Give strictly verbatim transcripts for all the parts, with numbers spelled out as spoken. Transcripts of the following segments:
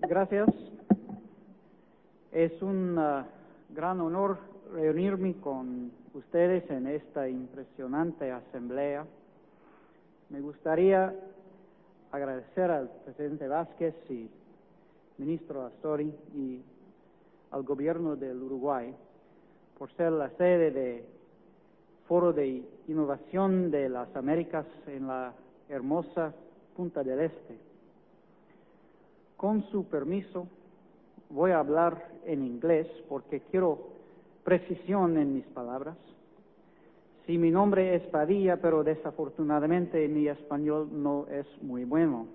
Gracias. Es un uh, gran honor reunirme con ustedes en esta impresionante asamblea. Me gustaría agradecer al presidente Vázquez y ministro Astori y al gobierno del Uruguay por ser la sede del Foro de Innovación de las Américas en la hermosa Punta del Este. Con su permiso, voy a hablar en inglés porque quiero precisión en mis palabras. Sí, mi nombre es Padilla, pero desafortunadamente mi español no es muy bueno.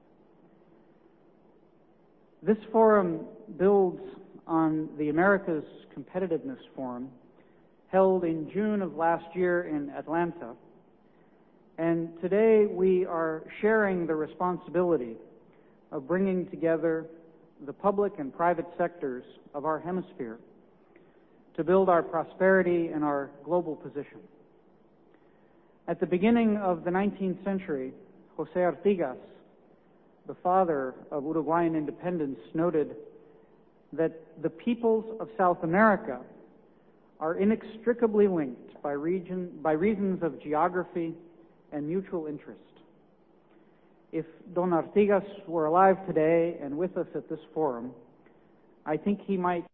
This forum builds on the Americas Competitiveness Forum held in June of last year in Atlanta, and today we are sharing the responsibility of bringing together the public and private sectors of our hemisphere to build our prosperity and our global position. At the beginning of the nineteenth century, José Artigas, the father of Uruguayan independence, noted that the peoples of South America are inextricably linked by, region, by reasons of geography and mutual interest. If Don Artigas were alive today and with us at this forum, I think he might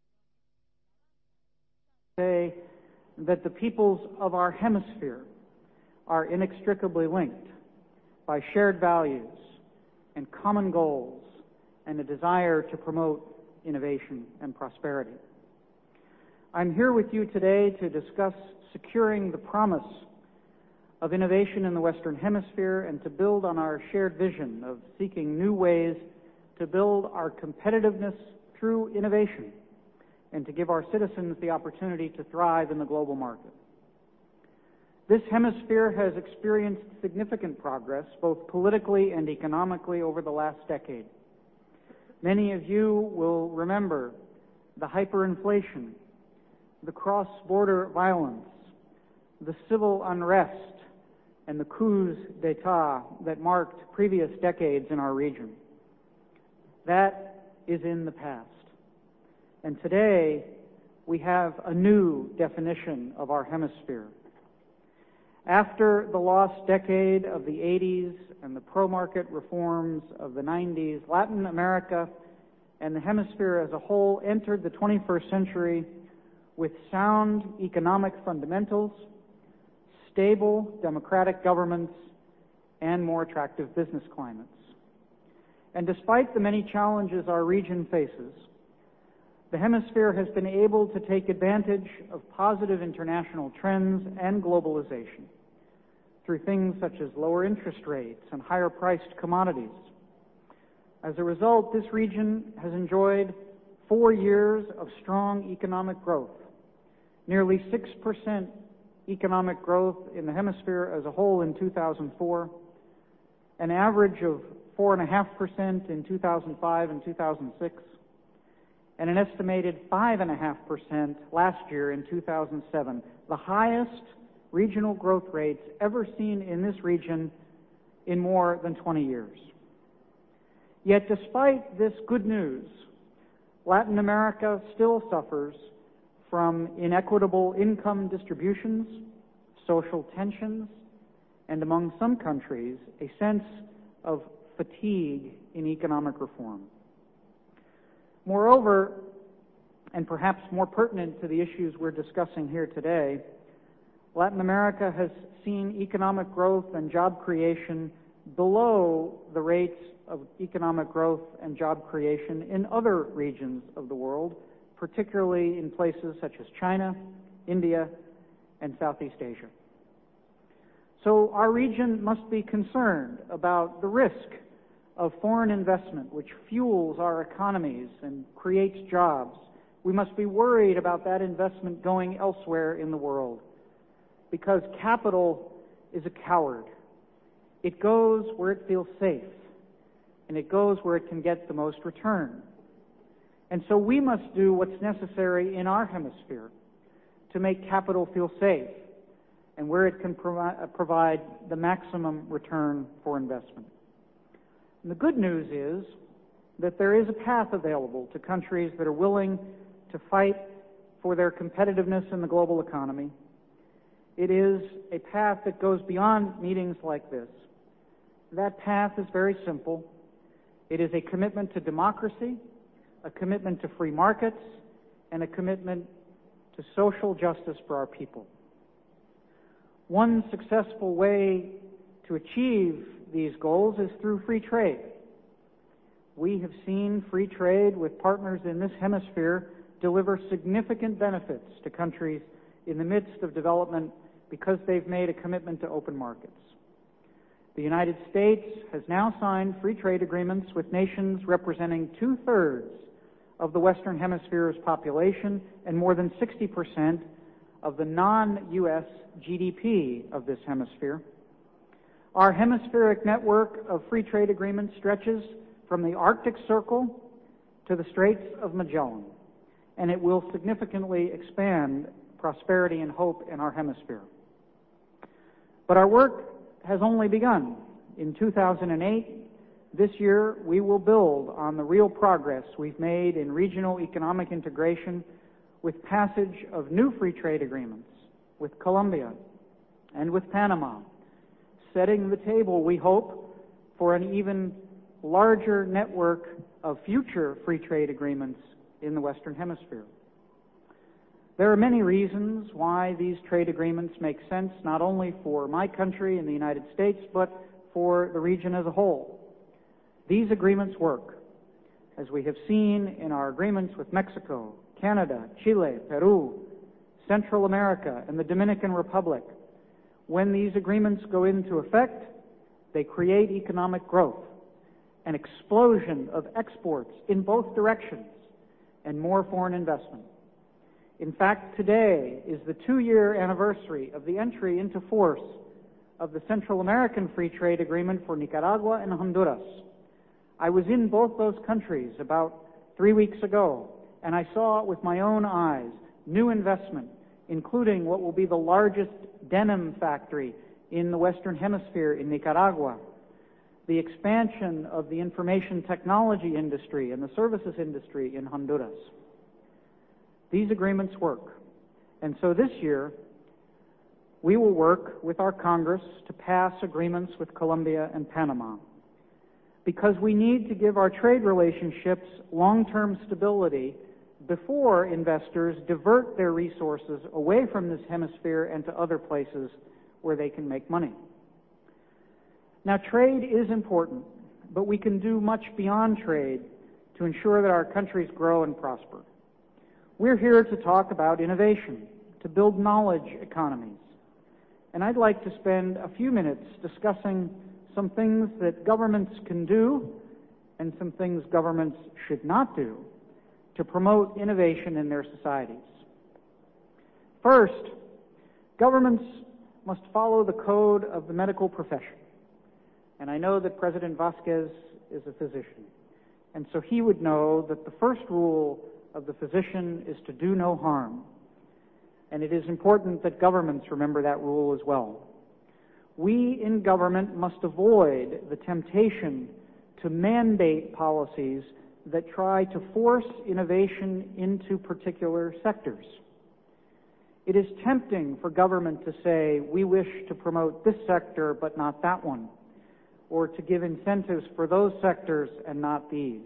say that the peoples of our hemisphere are inextricably linked by shared values and common goals and a desire to promote innovation and prosperity. I'm here with you today to discuss securing the promise of innovation in the Western Hemisphere and to build on our shared vision of seeking new ways to build our competitiveness through innovation and to give our citizens the opportunity to thrive in the global market. This hemisphere has experienced significant progress, both politically and economically, over the last decade. Many of you will remember the hyperinflation, the cross-border violence, the civil unrest, and the coups d'etat that marked previous decades in our region. That is in the past. And today, we have a new definition of our hemisphere. After the lost decade of the eighties and the pro-market reforms of the nineties, Latin America and the hemisphere as a whole entered the twenty-first century with sound economic fundamentals, stable democratic governments, and more attractive business climates. And despite the many challenges our region faces, the hemisphere has been able to take advantage of positive international trends and globalization through things such as lower interest rates and higher priced commodities. As a result, this region has enjoyed four years of strong economic growth, nearly six percent economic growth in the hemisphere as a whole in two thousand four, an average of four point five percent in two thousand five and two thousand six, and an estimated five point five percent last year in two thousand seven, the highest regional growth rates ever seen in this region in more than twenty years. Yet despite this good news, Latin America still suffers from inequitable income distributions, social tensions, and among some countries, a sense of fatigue in economic reform. Moreover, and perhaps more pertinent to the issues we're discussing here today, Latin America has seen economic growth and job creation below the rates of economic growth and job creation in other regions of the world, particularly in places such as China, India, and Southeast Asia. So our region must be concerned about the risk of foreign investment, which fuels our economies and creates jobs. We must be worried about that investment going elsewhere in the world, because capital is a coward. It goes where it feels safe, and it goes where it can get the most return. And so we must do what's necessary in our hemisphere to make capital feel safe and where it can provi- provide the maximum return for investment. And the good news is that there is a path available to countries that are willing to fight for their competitiveness in the global economy. It is a path that goes beyond meetings like this. That path is very simple. It is a commitment to democracy, a commitment to free markets, and a commitment to social justice for our people. One successful way to achieve these goals is through free trade. We have seen free trade with partners in this hemisphere deliver significant benefits to countries in the midst of development because they've made a commitment to open markets. The United States has now signed free trade agreements with nations representing two-thirds of the Western Hemisphere's population and more than sixty percent of the non-U S G D P of this hemisphere. Our hemispheric network of free trade agreements stretches from the Arctic Circle to the Straits of Magellan, and it will significantly expand prosperity and hope in our hemisphere. But our work has only begun. In two thousand eight, this year, we will build on the real progress we've made in regional economic integration with passage of new free trade agreements with Colombia and with Panama, setting the table, we hope, for an even larger network of future free trade agreements in the Western Hemisphere. There are many reasons why these trade agreements make sense not only for my country in the United States, but for the region as a whole. These agreements work, as we have seen in our agreements with Mexico, Canada, Chile, Peru, Central America, and the Dominican Republic. When these agreements go into effect, they create economic growth, an explosion of exports in both directions, and more foreign investment. In fact, today is the two-year anniversary of the entry into force of the Central American Free Trade Agreement for Nicaragua and Honduras. I was in both those countries about three weeks ago, and I saw with my own eyes new investment, including what will be the largest denim factory in the Western Hemisphere in Nicaragua, the expansion of the information technology industry and the services industry in Honduras. These agreements work, and so this year we will work with our Congress to pass agreements with Colombia and Panama, because we need to give our trade relationships long-term stability before investors divert their resources away from this hemisphere and to other places where they can make money. Now, trade is important, but we can do much beyond trade to ensure that our countries grow and prosper. We're here to talk about innovation, to build knowledge economies. And I'd like to spend a few minutes discussing some things that governments can do and some things governments should not do to promote innovation in their societies. First, governments must follow the code of the medical profession. And I know that President Vasquez is a physician, and so he would know that the first rule of the physician is to do no harm. And it is important that governments remember that rule as well. We in government must avoid the temptation to mandate policies that try to force innovation into particular sectors. It is tempting for government to say, we wish to promote this sector but not that one, or to give incentives for those sectors and not these.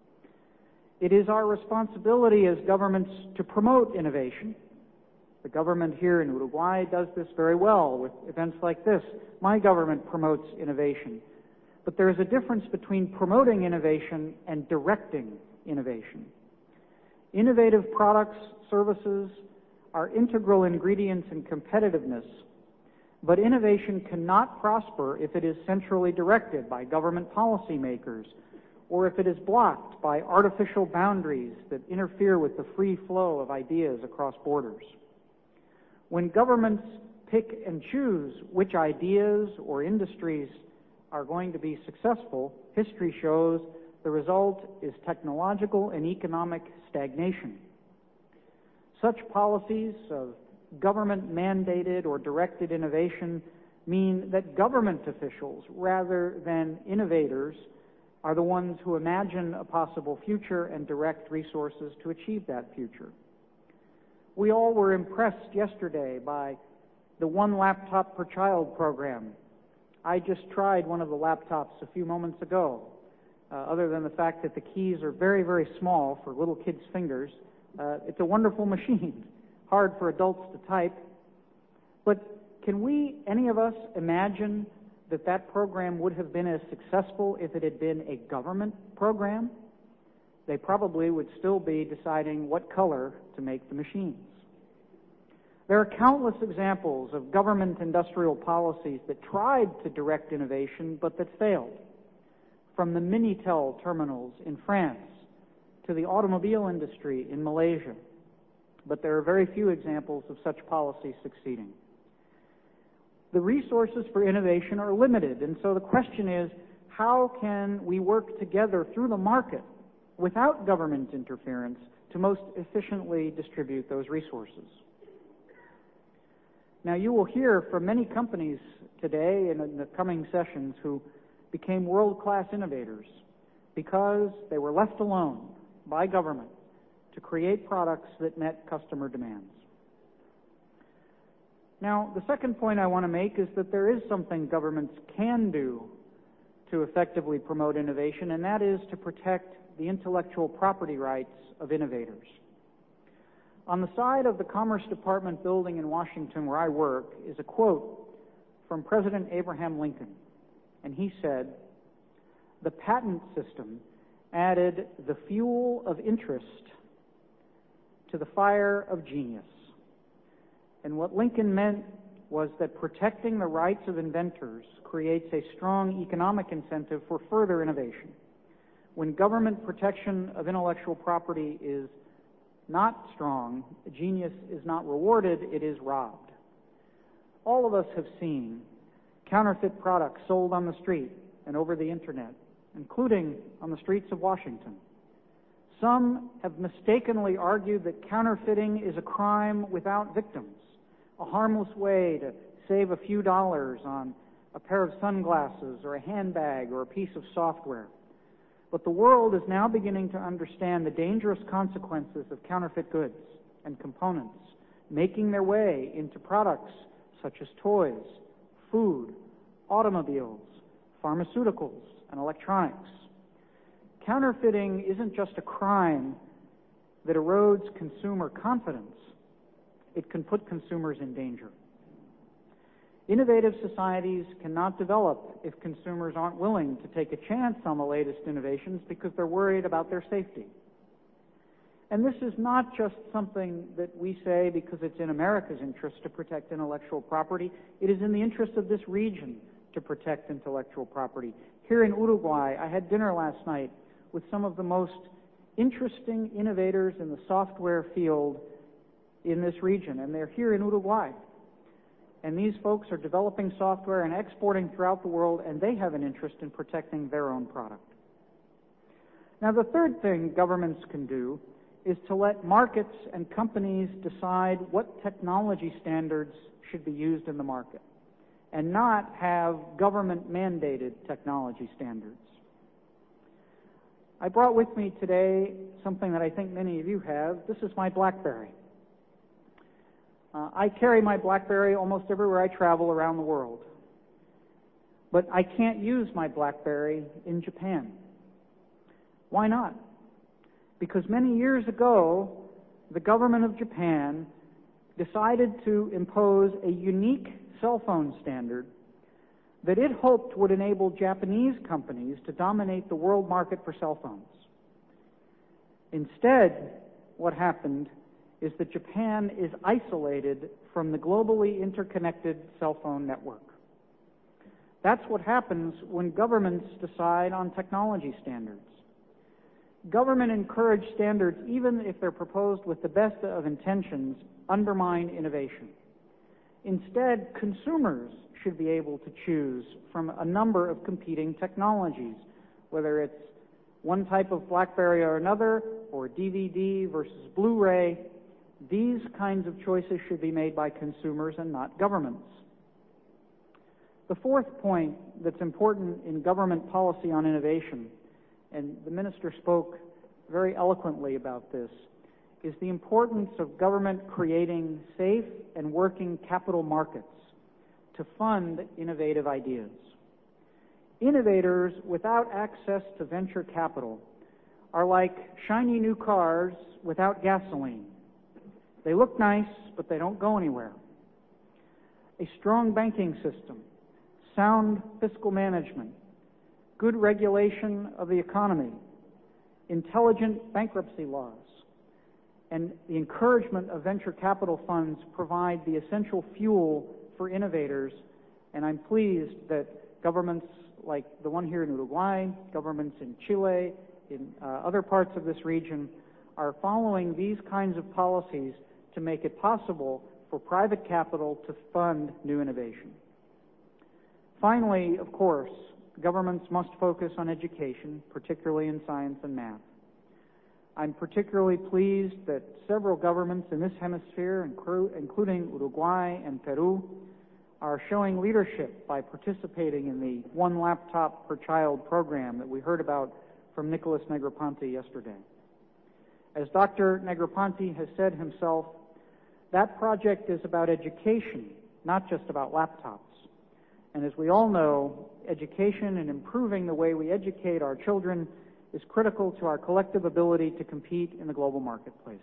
It is our responsibility as governments to promote innovation. The government here in Uruguay does this very well with events like this. My government promotes innovation. But there is a difference between promoting innovation and directing innovation. Innovative products, services are integral ingredients in competitiveness, but innovation cannot prosper if it is centrally directed by government policymakers, or if it is blocked by artificial boundaries that interfere with the free flow of ideas across borders. When governments pick and choose which ideas or industries are going to be successful, history shows the result is technological and economic stagnation. Such policies of government-mandated or directed innovation mean that government officials, rather than innovators, are the ones who imagine a possible future and direct resources to achieve that future. We all were impressed yesterday by the One Laptop Per Child program. I just tried one of the laptops a few moments ago. Uh, other than the fact that the keys are very, very small for little kids' fingers, uh, it's a wonderful machine, hard for adults to type. But can we, any of us, imagine that that program would have been as successful if it had been a government program? They probably would still be deciding what color to make the machines. There are countless examples of government industrial policies that tried to direct innovation but that failed, from the Minitel terminals in France to the automobile industry in Malaysia. But there are very few examples of such policies succeeding. The resources for innovation are limited, and so the question is, how can we work together through the market without government interference to most efficiently distribute those resources? Now, you will hear from many companies today and in the coming sessions who became world-class innovators because they were left alone by government to create products that met customer demands. Now, the second point I want to make is that there is something governments can do to effectively promote innovation, and that is to protect the intellectual property rights of innovators. On the side of the Commerce Department building in Washington where I work is a quote from President Abraham Lincoln, and he said, "The patent system added the fuel of interest to the fire of genius." And what Lincoln meant was that protecting the rights of inventors creates a strong economic incentive for further innovation. When government protection of intellectual property is not strong, genius is not rewarded, it is robbed. All of us have seen counterfeit products sold on the street and over the internet, including on the streets of Washington. Some have mistakenly argued that counterfeiting is a crime without victims, a harmless way to save a few dollars on a pair of sunglasses or a handbag or a piece of software. But the world is now beginning to understand the dangerous consequences of counterfeit goods and components making their way into products such as toys, food, automobiles, pharmaceuticals, and electronics. Counterfeiting isn't just a crime that erodes consumer confidence. It can put consumers in danger. Innovative societies cannot develop if consumers aren't willing to take a chance on the latest innovations because they're worried about their safety. And this is not just something that we say because it's in America's interest to protect intellectual property. It is in the interest of this region to protect intellectual property. Here in Uruguay, I had dinner last night with some of the most interesting innovators in the software field in this region, and they're here in Uruguay. And these folks are developing software and exporting throughout the world, and they have an interest in protecting their own product. Now, the third thing governments can do is to let markets and companies decide what technology standards should be used in the market, and not have government-mandated technology standards. I brought with me today something that I think many of you have. This is my BlackBerry. Uh, I carry my BlackBerry almost everywhere I travel around the world. But I can't use my BlackBerry in Japan. Why not? Because many years ago, the government of Japan decided to impose a unique cell phone standard that it hoped would enable Japanese companies to dominate the world market for cell phones. Instead, what happened is that Japan is isolated from the globally interconnected cell phone network. That's what happens when governments decide on technology standards. Government encouraged standards, even if they're proposed with the best of intentions, undermine innovation. Instead, consumers should be able to choose from a number of competing technologies, whether it's one type of BlackBerry or another, or D V D versus Blu-ray. These kinds of choices should be made by consumers and not governments. The fourth point that's important in government policy on innovation and the minister spoke very eloquently about this, is the importance of government creating safe and working capital markets to fund innovative ideas. Innovators without access to venture capital are like shiny new cars without gasoline. They look nice, but they don't go anywhere. A strong banking system, sound fiscal management, good regulation of the economy, intelligent bankruptcy laws, and the encouragement of venture capital funds provide the essential fuel for innovators, and I'm pleased that governments like the one here in Uruguay, governments in Chile, in uh, other parts of this region, are following these kinds of policies to make it possible for private capital to fund new innovation. Finally, of course, governments must focus on education, particularly in science and math. I'm particularly pleased that several governments in this hemisphere, including Uruguay and Peru, are showing leadership by participating in the One Laptop per Child program that we heard about from Nicholas Negroponte yesterday. As Doctor Negroponte has said himself, that project is about education, not just about laptops. And as we all know, education and improving the way we educate our children is critical to our collective ability to compete in the global marketplace.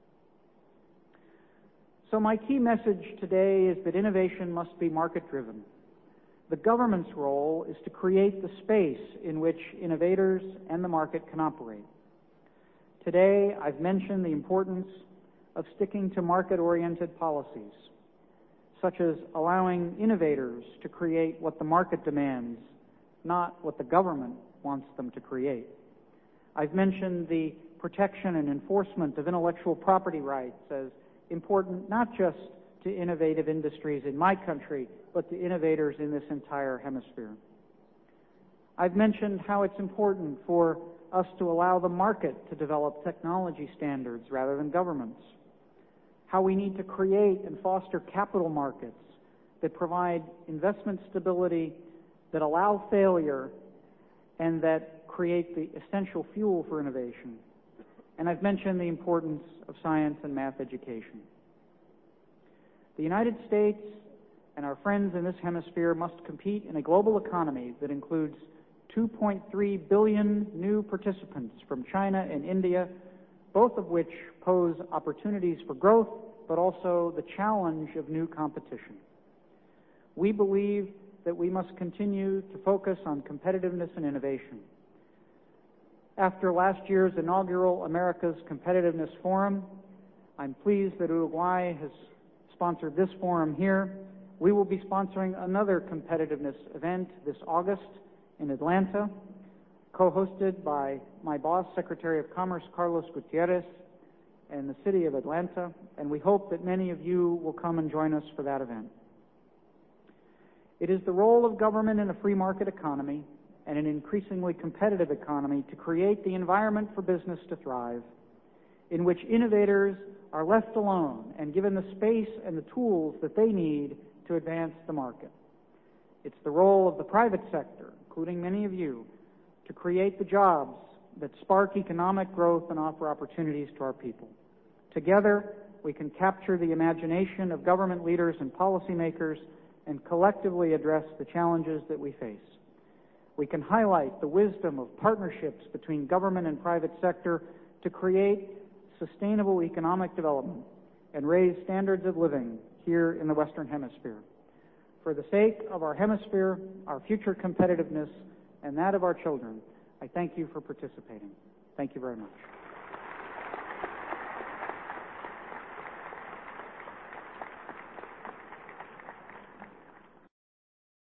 So my key message today is that innovation must be market-driven. The government's role is to create the space in which innovators and the market can operate. Today, I've mentioned the importance of sticking to market-oriented policies, such as allowing innovators to create what the market demands, not what the government wants them to create. I've mentioned the protection and enforcement of intellectual property rights as important not just to innovative industries in my country, but to innovators in this entire hemisphere. I've mentioned how it's important for us to allow the market to develop technology standards rather than governments, how we need to create and foster capital markets that provide investment stability, that allow failure, and that create the essential fuel for innovation. And I've mentioned the importance of science and math education. The United States and our friends in this hemisphere must compete in a global economy that includes two point three billion new participants from China and India, both of which pose opportunities for growth, but also the challenge of new competition. We believe that we must continue to focus on competitiveness and innovation. After last year's inaugural America's Competitiveness Forum, I'm pleased that Uruguay has sponsored this forum here. We will be sponsoring another competitiveness event this August in Atlanta, co-hosted by my boss, Secretary of Commerce Carlos Gutierrez, and the city of Atlanta, and we hope that many of you will come and join us for that event. It is the role of government in a free market economy and an increasingly competitive economy to create the environment for business to thrive, in which innovators are left alone and given the space and the tools that they need to advance the market. It's the role of the private sector, including many of you, to create the jobs that spark economic growth and offer opportunities to our people. Together, we can capture the imagination of government leaders and policymakers and collectively address the challenges that we face. We can highlight the wisdom of partnerships between government and private sector to create sustainable economic development and raise standards of living here in the Western Hemisphere. For the sake of our hemisphere, our future competitiveness, and that of our children, I thank you for participating. Thank you very much.